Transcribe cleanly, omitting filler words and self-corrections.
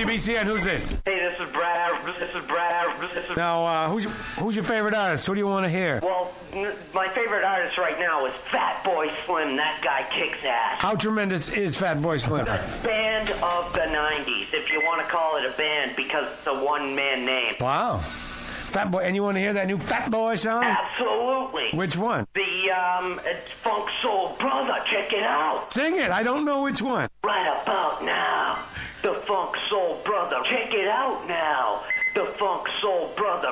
WBCN. Who's this? Hey, this is Brad. Now, who's your favorite artist? Who do you want to hear? Well, my favorite artist right now is Fatboy Slim. That guy kicks ass. How tremendous is Fatboy Slim? The band of the 90s, if you want to call it a band, because it's a one-man name. Wow. Fatboy, and you want to hear that new Fatboy song? Absolutely. Which one? It's Funk Soul Brother. Check it out. Sing it. I don't know which one. Right about now, the Funk Soul Brother. Check it out now, the Funk Soul Brother.